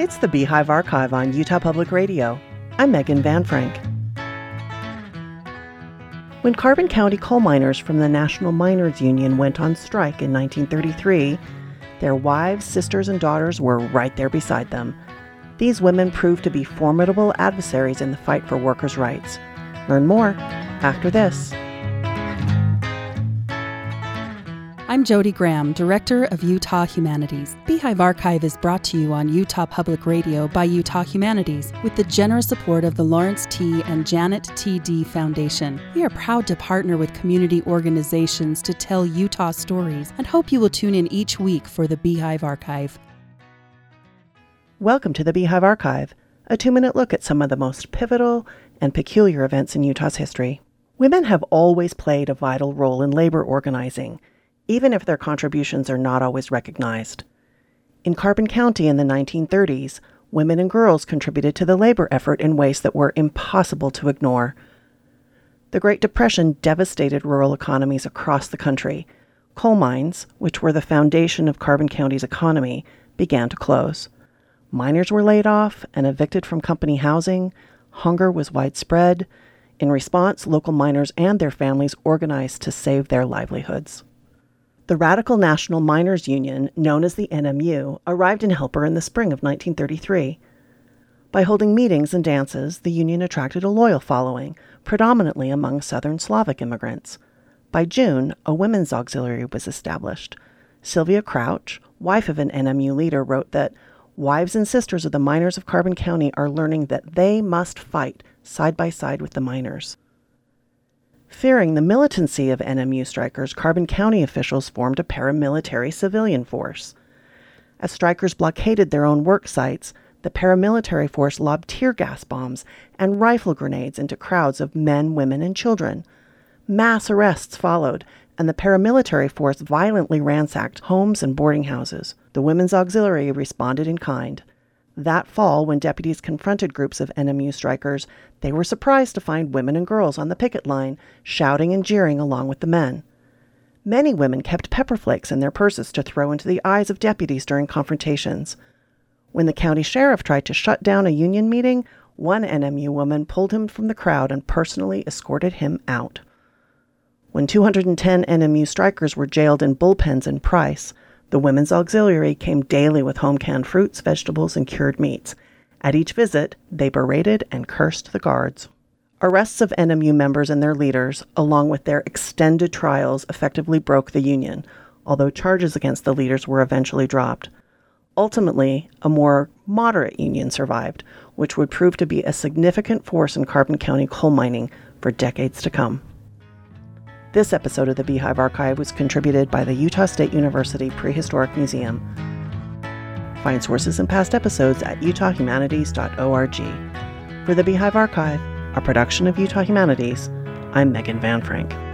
It's the Beehive Archive on Utah Public Radio. I'm Megan Van Frank. When Carbon County coal miners from the National Miners Union went on strike in 1933, their wives, sisters, and daughters were right there beside them. These women proved to be formidable adversaries in the fight for workers' rights. Learn more after this. I'm Jody Graham, Director of Utah Humanities. Beehive Archive is brought to you on Utah Public Radio by Utah Humanities with the generous support of the Lawrence T. and Janet T. D. Foundation. We are proud to partner with community organizations to tell Utah stories and hope you will tune in each week for the Beehive Archive. Welcome to the Beehive Archive, a 2-minute look at some of the most pivotal and peculiar events in Utah's history. Women have always played a vital role in labor organizing, even if their contributions are not always recognized. In Carbon County in the 1930s, women and girls contributed to the labor effort in ways that were impossible to ignore. The Great Depression devastated rural economies across the country. Coal mines, which were the foundation of Carbon County's economy, began to close. Miners were laid off and evicted from company housing. Hunger was widespread. In response, local miners and their families organized to save their livelihoods. The Radical National Miners Union, known as the NMU, arrived in Helper in the spring of 1933. By holding meetings and dances, the union attracted a loyal following, predominantly among Southern Slavic immigrants. By June, a women's auxiliary was established. Sylvia Crouch, wife of an NMU leader, wrote that wives and sisters of the miners of Carbon County are learning that they must fight side by side with the miners. Fearing the militancy of NMU strikers, Carbon County officials formed a paramilitary civilian force. As strikers blockaded their own work sites, the paramilitary force lobbed tear gas bombs and rifle grenades into crowds of men, women, and children. Mass arrests followed, and the paramilitary force violently ransacked homes and boarding houses. The Women's Auxiliary responded in kind. That fall, when deputies confronted groups of NMU strikers, they were surprised to find women and girls on the picket line, shouting and jeering along with the men. Many women kept pepper flakes in their purses to throw into the eyes of deputies during confrontations. When the county sheriff tried to shut down a union meeting, one NMU woman pulled him from the crowd and personally escorted him out. When 210 NMU strikers were jailed in bullpens in Price, the Women's Auxiliary came daily with home-canned fruits, vegetables, and cured meats. At each visit, they berated and cursed the guards. Arrests of NMU members and their leaders, along with their extended trials, effectively broke the union, although charges against the leaders were eventually dropped. Ultimately, a more moderate union survived, which would prove to be a significant force in Carbon County coal mining for decades to come. This episode of the Beehive Archive was contributed by the Utah State University Prehistoric Museum. Find sources and past episodes at utahhumanities.org. For the Beehive Archive, a production of Utah Humanities, I'm Megan Van Frank.